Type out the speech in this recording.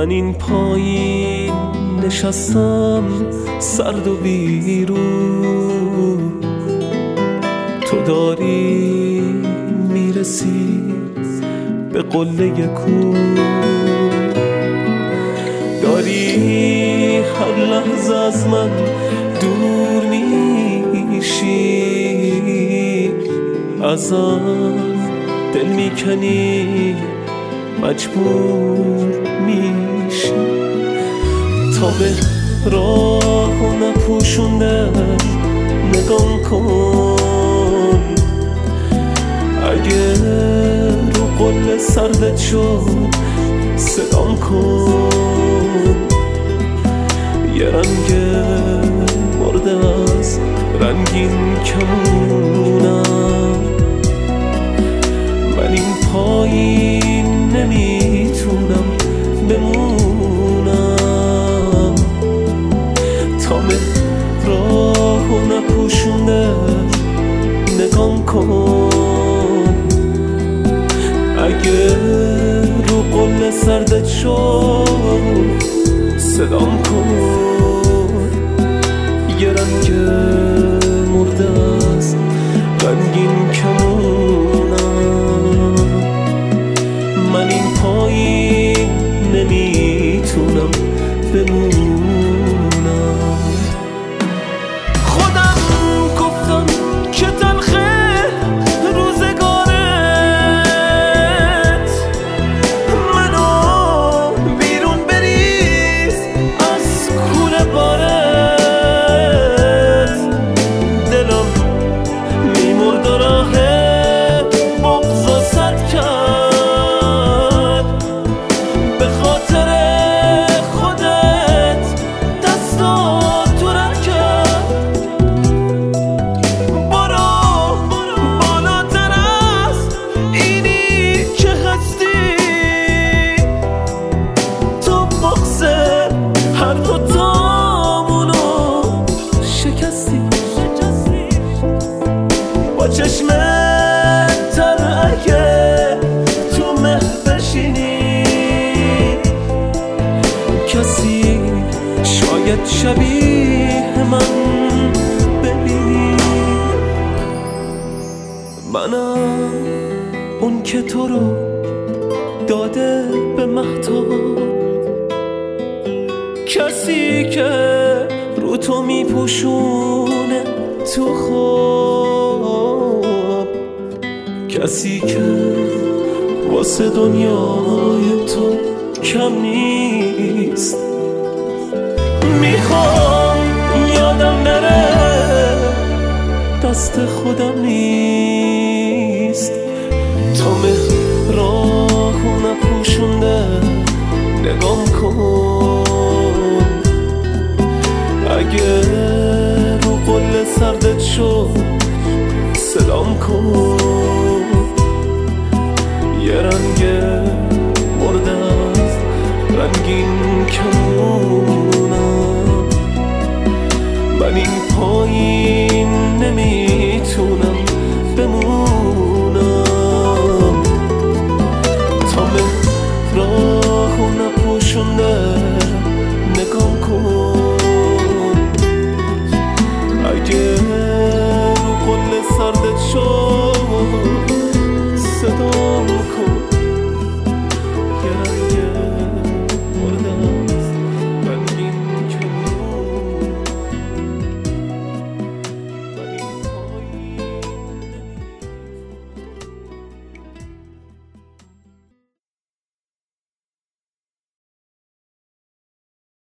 من این پایین نشستم سرد و بیرون، تو داری میرسی به قله کو، داری هر لحظه از من دور میشی، ازم دل میکنی مجبور میشی، تا به راه نپوشونده نگام کن، اگه رو قله سردت شد صدام کن، یه رنگ مرده از رنگین کمونم، من این پایین نمیتونم بمونم، تا راه نپوشونده نگام کن، اگه رو قله سردت شد صدام کن، یه رنگ مرده از رنگین کمونم، من این پایین نمیتونم بمونم. خودم گفتم که تلخه روزگارت، منو بیرون بریز از کوره بارت، دلم میمرد و راه بغضا سد کرد، به خاطر خودت دستا تو رد کرد، برو بالاتر از اینی که هستی، تو بغض هر دوتامونو شکستی، با چشم تر اگه تو مه بشینی، کسی شاید شبیه من ببینی، منم اون که تو رو داده به مهتاب، کسی که رو تو میپوشونه تو خواب، کسی که واسه دنیای تو کم نیست، میخوام یادم نره دست خودم نیست، تا راه نپوشونده نگام کن، اگه رو قله سردت شد صدام کن، یه رنگ مرده از رنگین کمونم، من این پایین